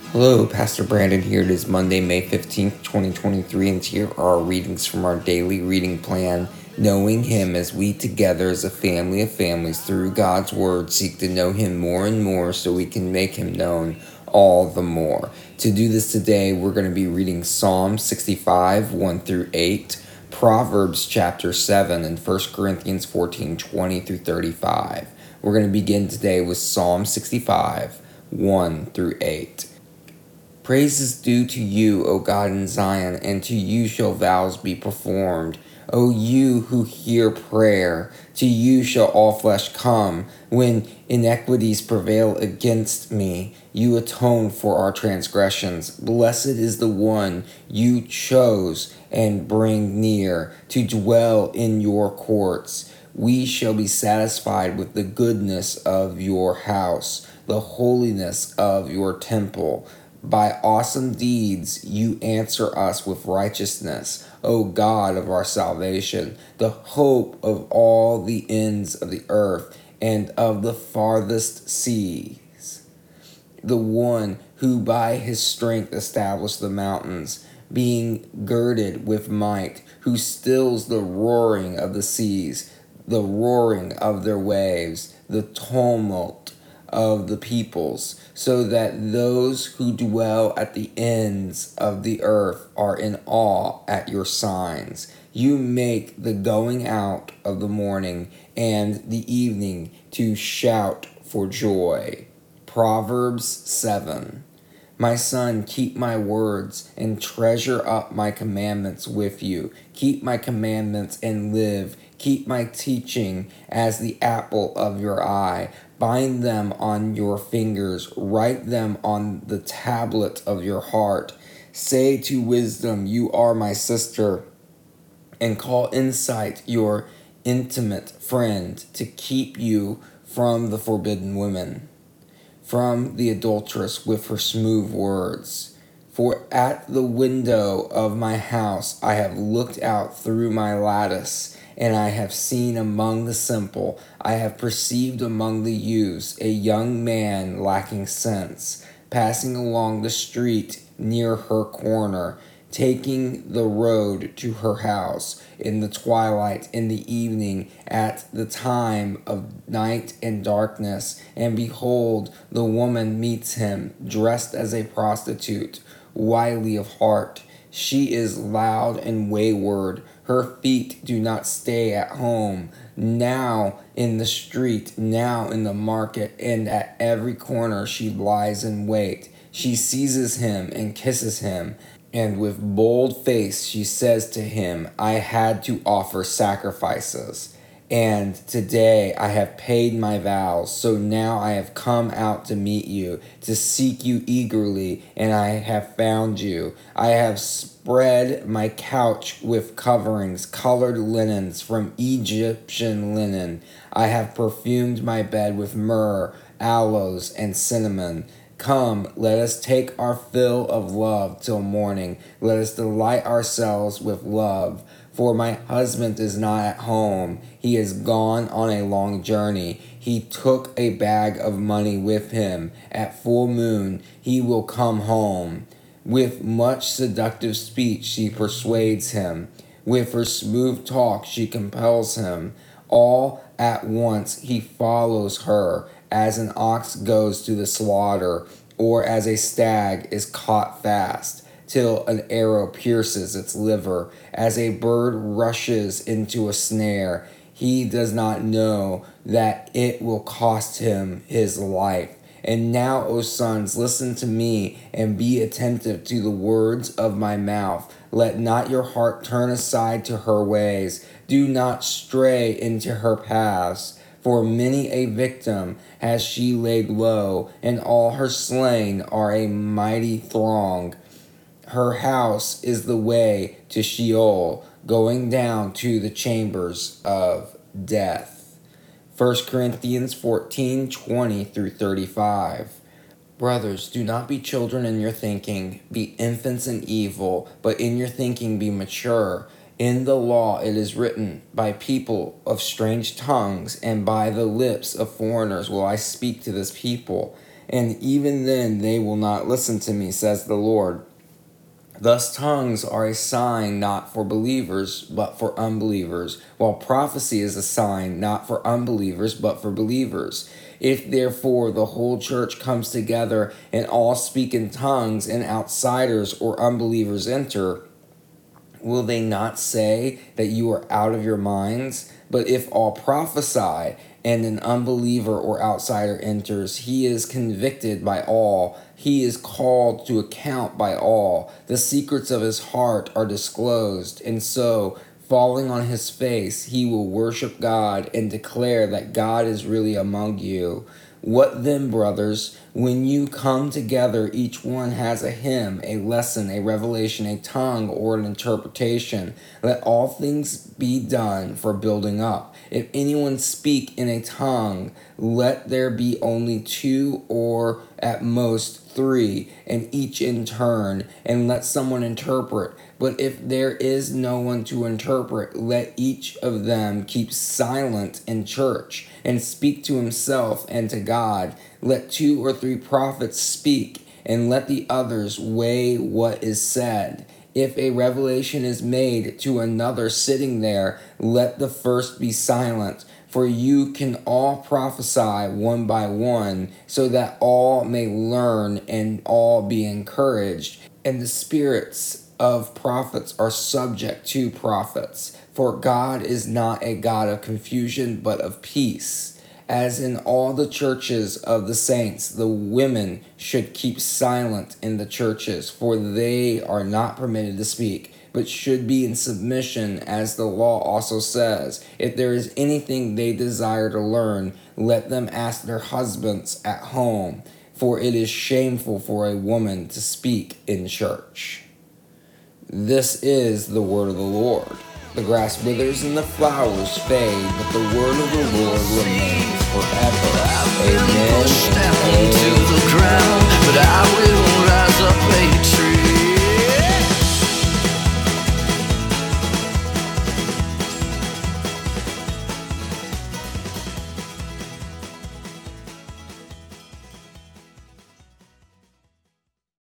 Hello, Pastor Brandon here. It is Monday, May 15th, 2023, and here are our readings from our daily reading plan. Knowing Him as we together as a family of families through God's Word seek to know Him more and more so we can make Him known all the more. To do this today, we're going to be reading Psalm 65, 1 through 8, Proverbs chapter 7, and 1 Corinthians 14, 20 through 35. We're going to begin today with Psalm 65, 1 through 8. Praise is due to you, O God in Zion, and to you shall vows be performed. O you who hear prayer, to you shall all flesh come. When iniquities prevail against me, you atone for our transgressions. Blessed is the one you chose and bring near to dwell in your courts. We shall be satisfied with the goodness of your house, the holiness of your temple. By awesome deeds you answer us with righteousness, O God of our salvation, the hope of all the ends of the earth and of the farthest seas. The one who by his strength established the mountains, being girded with might, who stills the roaring of the seas, the roaring of their waves, the tumult of the peoples, so that those who dwell at the ends of the earth are in awe at your signs. You make the going out of the morning and the evening to shout for joy. Proverbs 7. My son, keep my words and treasure up my commandments with you. Keep my commandments and live. Keep my teaching as the apple of your eye. Bind them on your fingers. Write them on the tablet of your heart. Say to wisdom, you are my sister, and call insight your intimate friend, to keep you from the forbidden women, from the adulteress with her smooth words. For at the window of my house I have looked out through my lattice, and I have seen among the simple, I have perceived among the youths a young man lacking sense, passing along the street near her corner, taking the road to her house in the twilight, in the evening, at the time of night and darkness. And behold, the woman meets him, dressed as a prostitute, wily of heart. She is loud and wayward. Her feet do not stay at home. Now in the street, now in the market, and at every corner she lies in wait. She seizes him and kisses him, and with bold face she says to him, I had to offer sacrifices, and today I have paid my vows. So now I have come out to meet you, to seek you eagerly, and I have found you. I have spread my couch with coverings, colored linens from Egyptian linen. I have perfumed my bed with myrrh, aloes, and cinnamon. Come, let us take our fill of love till morning. Let us delight ourselves with love. For my husband is not at home. He is gone on a long journey. He took a bag of money with him. At full moon he will come home. With much seductive speech she persuades him. With her smooth talk she compels him. All at once he follows her, as an ox goes to the slaughter, or as a stag is caught fast, till an arrow pierces its liver, as a bird rushes into a snare. He does not know that it will cost him his life. And now, O sons, listen to me, and be attentive to the words of my mouth. Let not your heart turn aside to her ways. Do not stray into her paths. For many a victim has she laid low, and all her slain are a mighty throng. Her house is the way to Sheol, going down to the chambers of death. 1 Corinthians 14, 20 through 35. Brothers, do not be children in your thinking, be infants in evil, but in your thinking be mature. In the law it is written, by people of strange tongues and by the lips of foreigners will I speak to this people. and even then they will not listen to me, says the Lord. Thus tongues are a sign not for believers, but for unbelievers, while prophecy is a sign not for unbelievers, but for believers. If therefore the whole church comes together and all speak in tongues, and outsiders or unbelievers enter, will they not say that you are out of your minds? But if all prophesy, and an unbeliever or outsider enters, he is convicted by all. He is called to account by all. The secrets of his heart are disclosed, and so, falling on his face, he will worship God and declare that God is really among you. What then, brothers? When you come together, each one has a hymn, a lesson, a revelation, a tongue, or an interpretation. Let all things be done for building up. If anyone speak in a tongue, let there be only two or at most three, and each in turn, and let someone interpret. But if there is no one to interpret, let each of them keep silent in church, and speak to himself and to God. Let 2 or 3 prophets speak, and let the others weigh what is said. If a revelation is made to another sitting there, let the first be silent. For you can all prophesy one by one, so that all may learn and all be encouraged. And the spirits of prophets are subject to prophets. For God is not a God of confusion, but of peace. As in all the churches of the saints, the women should keep silent in the churches, for they are not permitted to speak, but should be in submission, as the law also says. If there is anything they desire to learn, let them ask their husbands at home, for it is shameful for a woman to speak in church. This is the word of the Lord. The grass withers and the flowers fade, but the word of the Lord remains forever.